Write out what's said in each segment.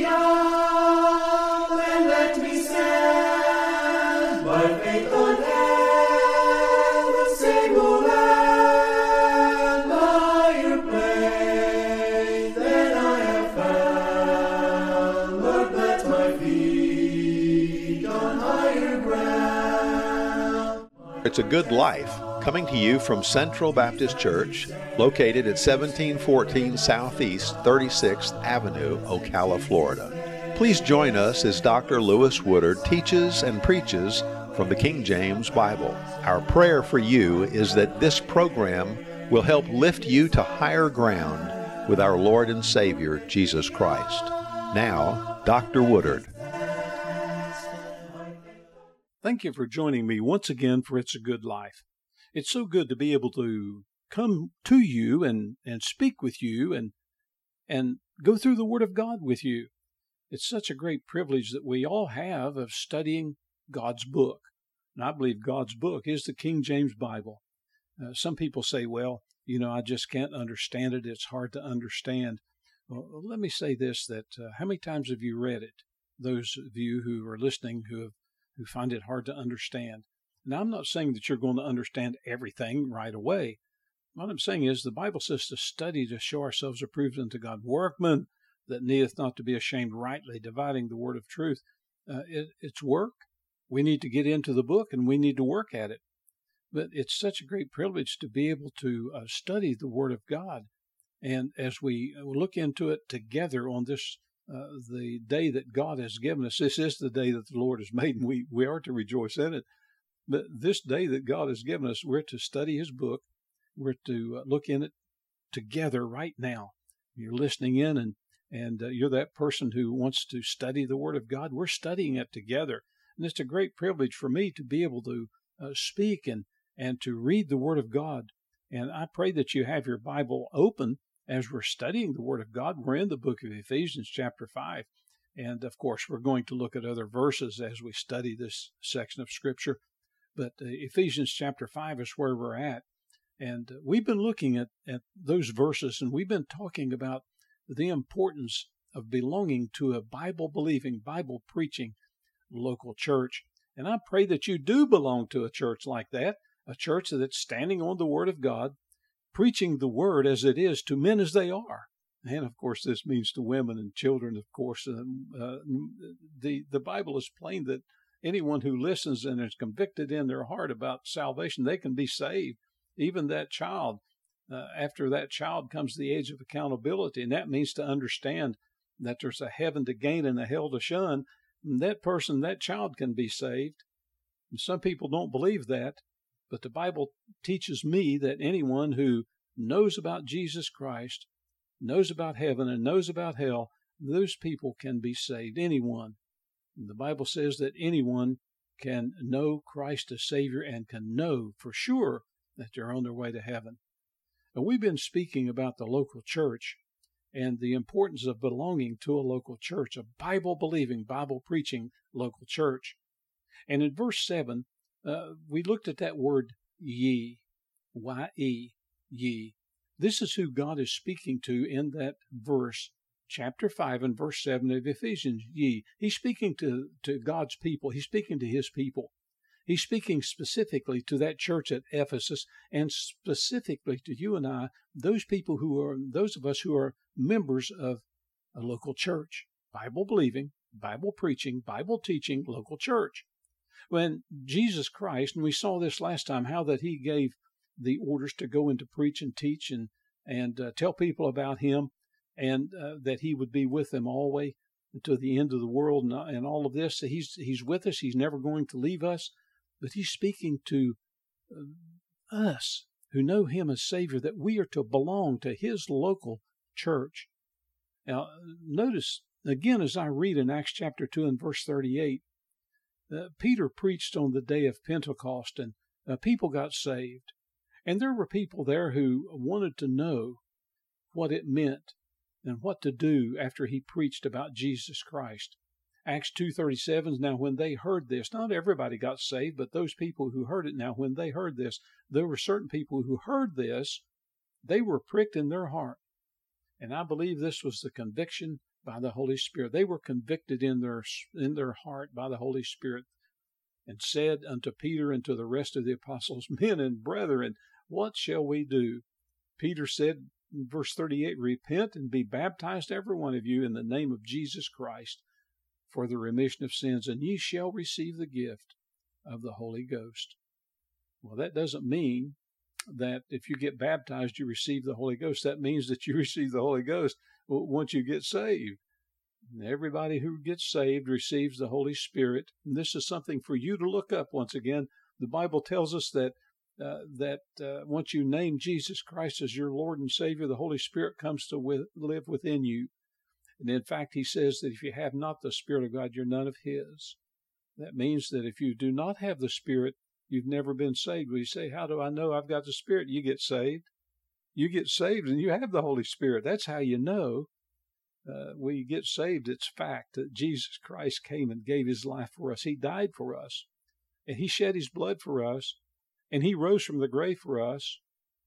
up and let me stand by faith on heaven's stable land, higher place than I have found. Lord, plant my feet on higher ground. It's a Good Life, coming to you from Central Baptist Church, located at 1714 Southeast 36th Avenue, Ocala, Florida. Please join us as Dr. Lewis Woodard teaches and preaches from the King James Bible. Our prayer for you is that this program will help lift you to higher ground with our Lord and Savior, Jesus Christ. Now, Dr. Woodard. Thank you for joining me once again for It's a Good Life. It's so good to be able to come to you and speak with you and go through the Word of God with you. It's such a great privilege that we all have of studying God's book. And I believe God's book is the King James Bible. Some people say, well, I just can't understand it. It's hard to understand. Well, let me say this, that how many times have you read it? Those of you who are listening who find it hard to understand. Now, I'm not saying that you're going to understand everything right away. What I'm saying is the Bible says to study to show ourselves approved unto God, workmen that needeth not to be ashamed, rightly dividing the word of truth. It's work. We need to get into the book and we need to work at it. But it's such a great privilege to be able to study the Word of God. And as we look into it together on this the day that God has given us. This is the day that the Lord has made, and we are to rejoice in it. But this day that God has given us, we're to study His book. We're to look in it together right now. You're listening in, and you're that person who wants to study the Word of God. We're studying it together. And it's a great privilege for me to be able to speak and to read the Word of God. And I pray that you have your Bible open as we're studying the Word of God. We're in the book of Ephesians chapter 5. And, of course, we're going to look at other verses as we study this section of Scripture. But Ephesians chapter 5 is where we're at. And we've been looking at those verses, and we've been talking about the importance of belonging to a Bible-believing, Bible-preaching local church. And I pray that you do belong to a church like that, a church that's standing on the Word of God, preaching the Word as it is to men as they are. And, of course, this means to women and children, of course. The Bible is plain that anyone who listens and is convicted in their heart about salvation, they can be saved. Even that child, after that child comes the age of accountability, and that means to understand that there's a heaven to gain and a hell to shun. And that person, that child can be saved. And some people don't believe that, but the Bible teaches me that anyone who knows about Jesus Christ, knows about heaven, and knows about hell, those people can be saved. Anyone. And the Bible says that anyone can know Christ as Savior and can know for sure that they're on their way to heaven. And we've been speaking about the local church and the importance of belonging to a local church, a Bible-believing, Bible-preaching local church. And in verse 7, we looked at that word ye, Y-E, ye. This is who God is speaking to in that verse, chapter 5 and verse 7 of Ephesians, ye. He's speaking to God's people. He's speaking to His people. He's speaking specifically to that church at Ephesus and specifically to you and I, those of us who are members of a local church, Bible-believing, Bible-preaching, Bible-teaching local church. When Jesus Christ, and we saw this last time, how that He gave the orders to go and to preach and teach and tell people about Him, and that He would be with them always to the end of the world and all of this. He's with us. He's never going to leave us. But He's speaking to us who know Him as Savior, that we are to belong to His local church. Now, notice, again, as I read in Acts chapter 2 and verse 38, Peter preached on the day of Pentecost, and people got saved. And there were people there who wanted to know what it meant and what to do after he preached about Jesus Christ. Acts 2:37, now when they heard this, not everybody got saved, but those people who heard it, now when they heard this, there were certain people who heard this, they were pricked in their heart. And I believe this was the conviction by the Holy Spirit. They were convicted in their heart by the Holy Spirit, and said unto Peter and to the rest of the apostles, Men and brethren, what shall we do? Peter said in verse 38, Repent and be baptized every one of you in the name of Jesus Christ for the remission of sins, and ye shall receive the gift of the Holy Ghost. Well, that doesn't mean that if you get baptized, you receive the Holy Ghost. That means that you receive the Holy Ghost once you get saved. Everybody who gets saved receives the Holy Spirit. And this is something for you to look up once again. The Bible tells us that once you name Jesus Christ as your Lord and Savior, the Holy Spirit comes to live within you. And in fact, he says that if you have not the Spirit of God, you're none of his. That means that if you do not have the Spirit, you've never been saved. Well, you say, how do I know I've got the Spirit? You get saved. You get saved and you have the Holy Spirit. That's how you know. We get saved. It's fact that Jesus Christ came and gave his life for us. He died for us, and he shed his blood for us, and he rose from the grave for us.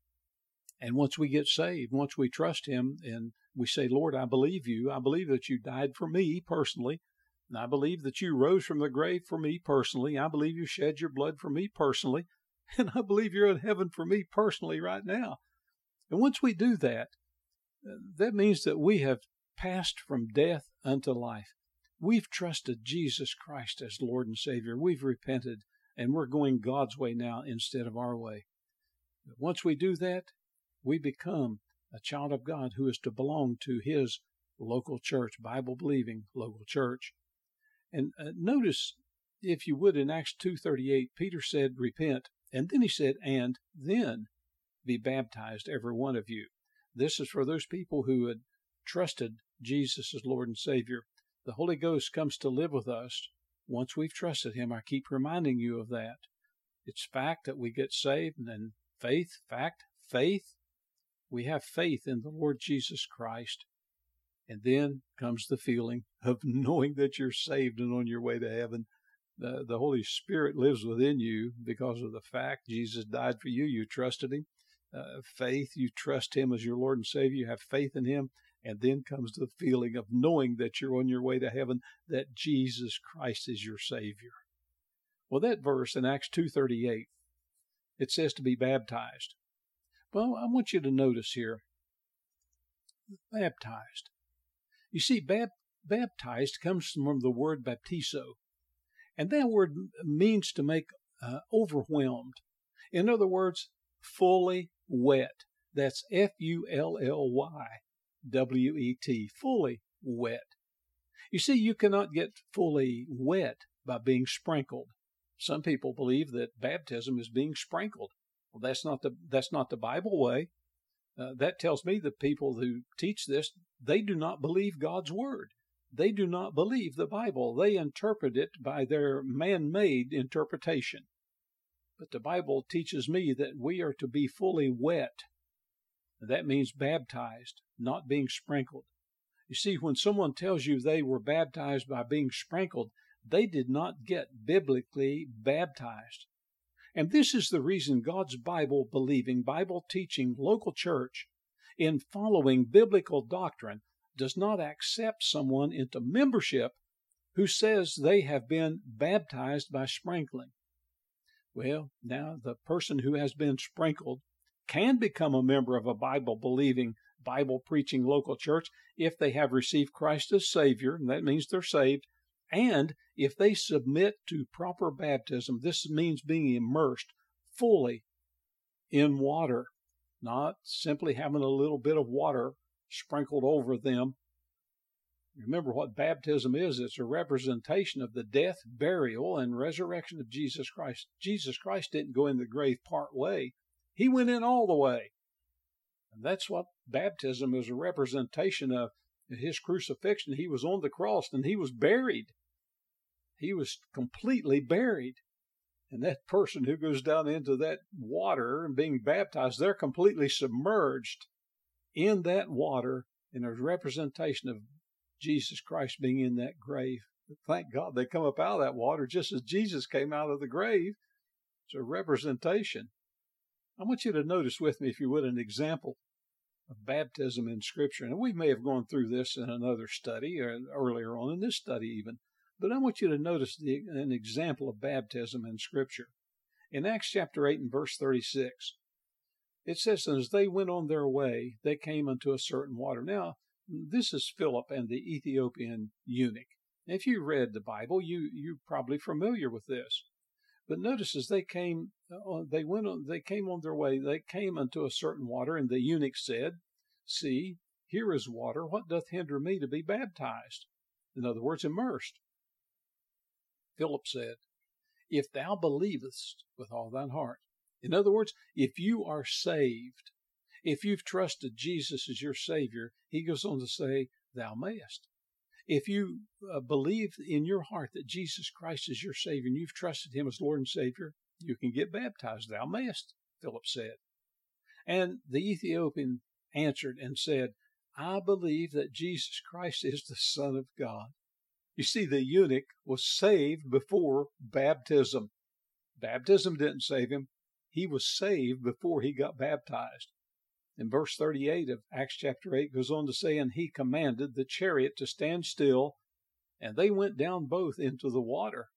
And once we get saved, once we trust him and we say, Lord, I believe you. I believe that you died for me personally. And I believe that you rose from the grave for me personally. I believe you shed your blood for me personally. And I believe you're in heaven for me personally right now. And once we do that, that means that we have passed from death unto life. We've trusted Jesus Christ as Lord and Savior. We've repented, and we're going God's way now instead of our way. But once we do that, we become a child of God who is to belong to his local church, Bible-believing local church. And notice, if you would, in Acts 2:38, Peter said, Repent, and then he said, and then be baptized, every one of you. This is for those people who had trusted Jesus as Lord and Savior. The Holy Ghost comes to live with us once we've trusted him. I keep reminding you of that. It's fact that we get saved, and then faith. We have faith in the Lord Jesus Christ. And then comes the feeling of knowing that you're saved and on your way to heaven. The Holy Spirit lives within you because of the fact Jesus died for you. You trusted him. Faith, you trust him as your Lord and Savior. You have faith in him. And then comes the feeling of knowing that you're on your way to heaven, that Jesus Christ is your Savior. Well, that verse in Acts 2:38, it says to be baptized. Well, I want you to notice here, baptized. You see, baptized comes from the word baptizo, and that word means to make overwhelmed. In other words, fully wet. That's F-U-L-L-Y-W-E-T, fully wet. You see, you cannot get fully wet by being sprinkled. Some people believe that baptism is being sprinkled. Well, that's not the Bible way. That tells me the people who teach this, they do not believe God's word. They do not believe the Bible. They interpret it by their man-made interpretation. But the Bible teaches me that we are to be fully wet. That means baptized, not being sprinkled. You see, when someone tells you they were baptized by being sprinkled, they did not get biblically baptized. And this is the reason God's Bible-believing, Bible-teaching local church, in following biblical doctrine, does not accept someone into membership who says they have been baptized by sprinkling. Well, now the person who has been sprinkled can become a member of a Bible-believing, Bible-preaching local church if they have received Christ as Savior, and that means they're saved, and if they submit to proper baptism. This means being immersed fully in water, not simply having a little bit of water sprinkled over them. Remember what baptism is. It's a representation of the death, burial, and resurrection of Jesus Christ. Jesus Christ didn't go in the grave part way. He went in all the way. And that's what baptism is, a representation of his crucifixion. He was on the cross and he was buried. He was completely buried. And that person who goes down into that water and being baptized, they're completely submerged in that water in a representation of Jesus Christ being in that grave. But thank God they come up out of that water just as Jesus came out of the grave. It's a representation. I want you to notice with me, if you would, an example of baptism in Scripture. And we may have gone through this in another study or earlier on in this study even. But I want you to notice an example of baptism in Scripture. In Acts chapter 8 and verse 36, it says, "And as they went on their way, they came unto a certain water." Now, this is Philip and the Ethiopian eunuch. If you read the Bible, you're probably familiar with this. But notice as they came on their way, they came unto a certain water, and the eunuch said, "See, here is water. What doth hinder me to be baptized?" In other words, immersed. Philip said, "If thou believest with all thine heart." In other words, if you are saved, if you've trusted Jesus as your Savior, he goes on to say, thou mayest. If you believe in your heart that Jesus Christ is your Savior and you've trusted him as Lord and Savior, you can get baptized. Thou mayest, Philip said. And the Ethiopian answered and said, "I believe that Jesus Christ is the Son of God." You see, the eunuch was saved before baptism. Baptism didn't save him. He was saved before he got baptized. In verse 38 of Acts chapter 8 goes on to say, "And he commanded the chariot to stand still, and they went down both into the water,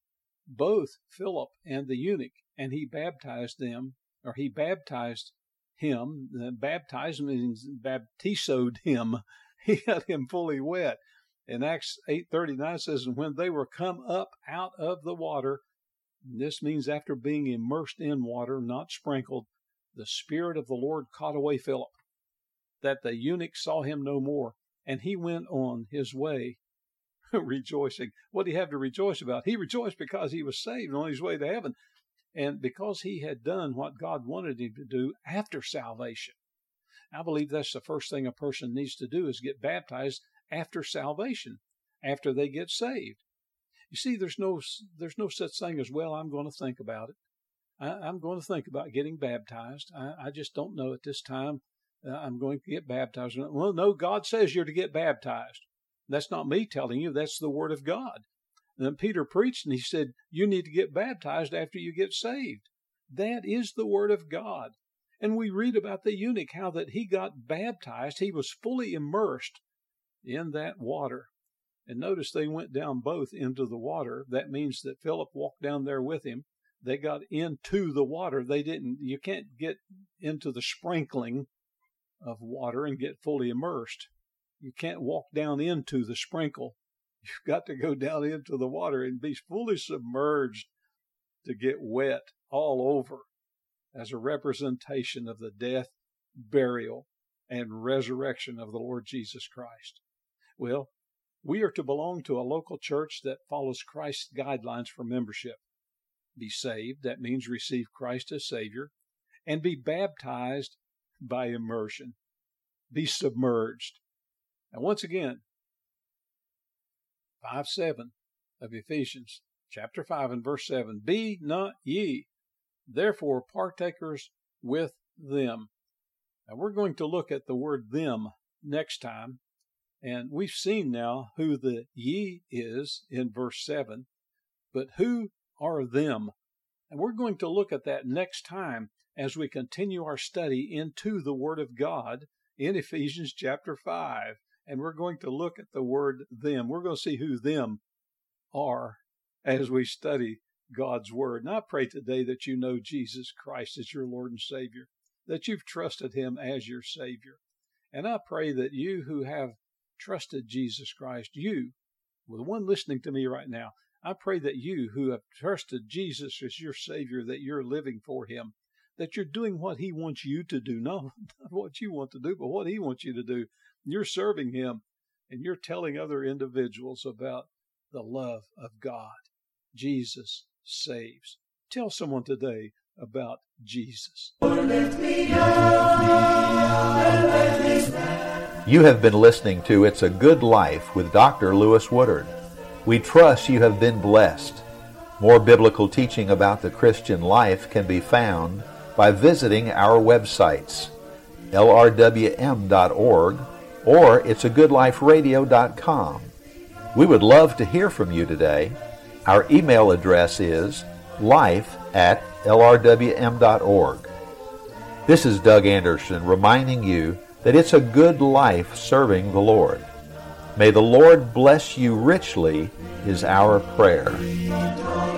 both Philip and the eunuch, and he baptized them," or he baptized him. Baptized means baptizoed him. He got him fully wet. In Acts 8:39 says, "And when they were come up out of the water," this means after being immersed in water, not sprinkled, "the Spirit of the Lord caught away Philip, that the eunuch saw him no more, and he went on his way rejoicing." What did he have to rejoice about? He rejoiced because he was saved on his way to heaven, and because he had done what God wanted him to do after salvation. I believe that's the first thing a person needs to do, is get baptized after salvation, after they get saved. You see, there's no such thing as, well, I'm going to think about it. I'm going to think about getting baptized. I just don't know at this time. I'm going to get baptized. Well, no, God says you're to get baptized. That's not me telling you. That's the Word of God. And then Peter preached and he said, you need to get baptized after you get saved. That is the Word of God. And we read about the eunuch, how that he got baptized. He was fully immersed in that water. And notice they went down both into the water. That means that Philip walked down there with him. They got into the water. You can't get into the sprinkling of water and get fully immersed. You can't walk down into the sprinkle. You've got to go down into the water and be fully submerged to get wet all over as a representation of the death, burial, and resurrection of the Lord Jesus Christ. Well, we are to belong to a local church that follows Christ's guidelines for membership. Be saved, that means receive Christ as Savior, and be baptized by immersion. Be submerged. And once again, 5:7 of Ephesians, chapter 5 and verse 7, "Be not ye, therefore, partakers with them." Now we're going to look at the word "them" next time. And we've seen now who the ye is in verse 7, but who are them? And we're going to look at that next time as we continue our study into the Word of God in Ephesians chapter 5. And we're going to look at the word them. We're going to see who them are as we study God's Word. And I pray today that you know Jesus Christ as your Lord and Savior, that you've trusted him as your Savior. And I pray that you who have trusted Jesus Christ, you, the one listening to me right now, I pray that you who have trusted Jesus as your Savior, that you're living for him, that you're doing what he wants you to do, not what you want to do, but what he wants you to do. You're serving him, and you're telling other individuals about the love of God. Jesus saves. Tell someone today about Jesus. You have been listening to It's a Good Life with Dr. Lewis Woodard. We trust you have been blessed. More biblical teaching about the Christian life can be found by visiting our websites, lrwm.org or it'sagoodliferadio.com. We would love to hear from you today. Our email address is life@lrwm.org. This is Doug Anderson reminding you that it's a good life serving the Lord. May the Lord bless you richly is our prayer.